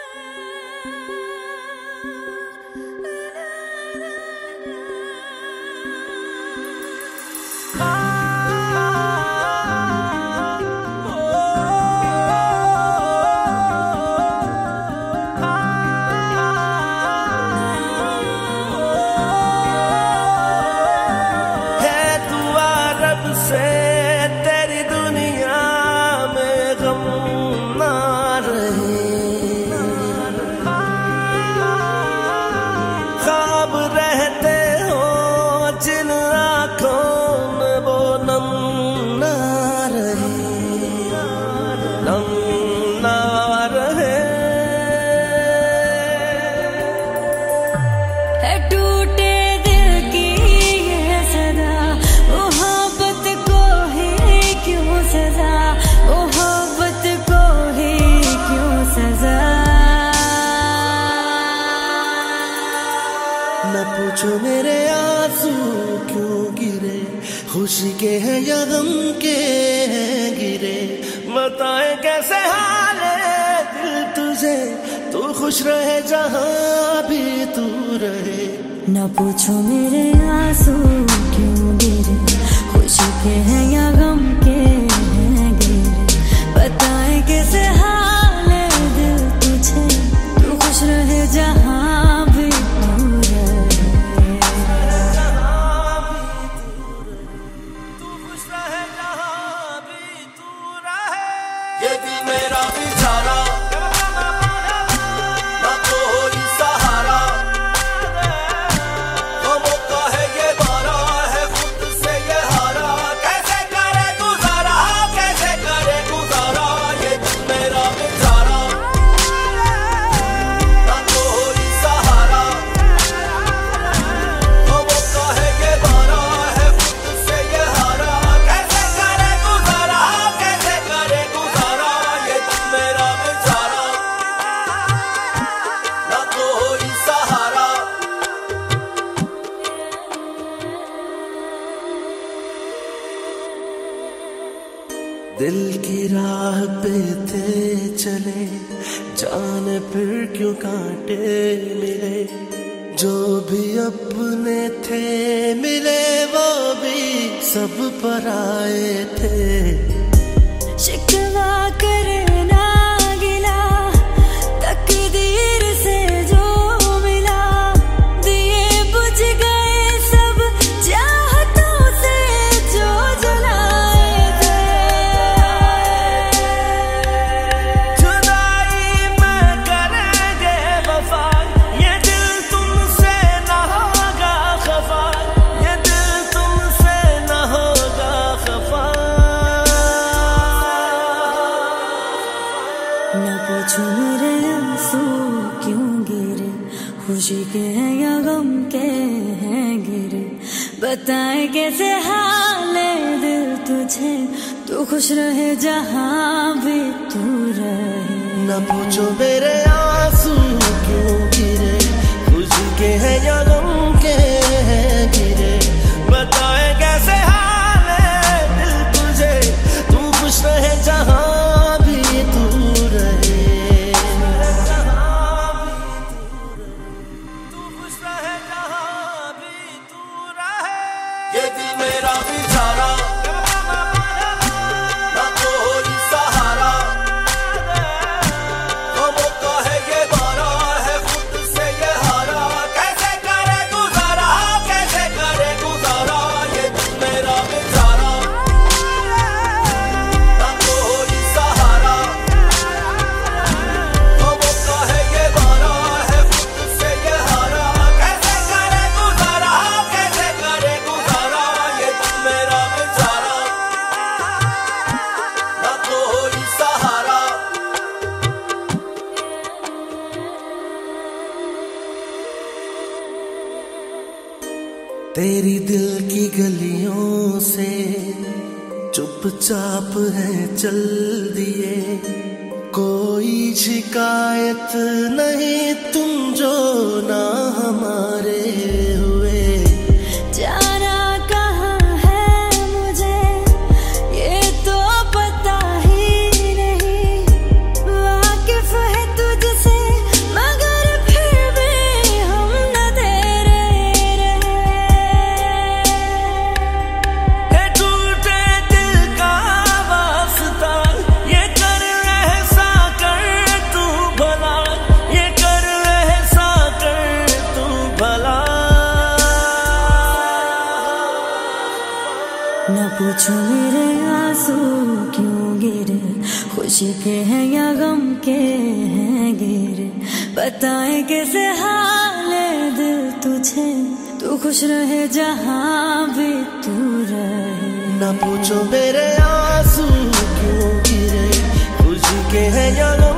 तेरी दुनिया में गम ना रहे, ख्वाब रहते हो जिन आँखों में वो नम ना रहे, नम ना रहे। टूटे दिल की ये सदा मोहब्बत को ही क्यों सजा, मोहब्बत को ही क्यों सजा। न पूछो मेरे आंसू क्यों गिरे, खुशी के हैं या गम के हैं गिरे। बताए कैसे हाल है दिल तुझे, तू खुश रहे जहाँ भी तू रहे। न पूछो मेरे आंसू क्यों गिरे, खुशी के हैं या गम के हैं गिरे। बताए कैसे हाल है दिल तुझे, तू खुश रहे जहाँ भी तू रहे। तू खुश रहे जहाँ भी तू रहे। ये दिल मेरा बेचारा, ना कोई सहारा, गमों का है ये बारा, है खुद से ये हारा। कैसे करे गुजारा, कैसे करे गुजारा। ये दिल मेरा बेचारा, ना कोई सहारा, गमों का है ये बारा, है खुद से ये हारा। कैसे करे गुजारा, कैसे करे गुजारा। ये दिल मेरा बेचारा, ना कोई सहारा। दिल की राह पे थे चले, जाने फिर क्यों कांटे मिले। जो भी अपने थे मिले, वो भी सब पराए थे। शिकवा करना गिला, तकदीर से जो मिला। दिए बुझ गए सब चाहतों से जो जलाए थे। जुदाई में करेंगे वफा, ये दिल तुमसे न होगा खफा, ये दिल तुमसे न होगा खफा। न पूछो मेरे आंसू क्यों गिरे, खुशी के हैं या गम के हैं गिरे। बताए कैसे हाल है दिल तुझे, तू खुश रहे जहाँ भी तू रहे। न पूछो मेरे आंसू क्यों गिरे, खुशी के हैं या गम के हैं गिरे। बताए कैसे हाल है दिल तुझे, तू खुश रहे जहाँ भी तू रहे। तू खुश रहे जहाँ भी तू रहे। ये दिल मेरा बेचारा, ना कोई सहारा, गमों का है ये बारा, है खुद से ये हारा। कैसे करे गुजारा, कैसे करे गुजारा। ये दिल मेरा बेचारा, ना कोई सहारा, गमों का है ये बारा, है खुद से ये हारा। कैसे करे गुजारा, कैसे करे गुजारा। ये दिल मेरा बेचारा, ना कोई सहारा। तेरी दिल की गलियों से चुपचाप है चल दिए। कोई शिकायत नहीं तुम जो ना हमारे हुए। जाना कहाँ है मुझे ये तो पता ही नहीं, वाकिफ है तुझसे पूछो मेरे आंसू क्यों गिरे, खुशी के हैं या गम के हैं गिरे, बताए कैसे हाल है दिल तुझे, तू खुश रहे जहां भी तू रहे। ना पूछो मेरे आंसू क्यों गिरे, खुशी के हैं या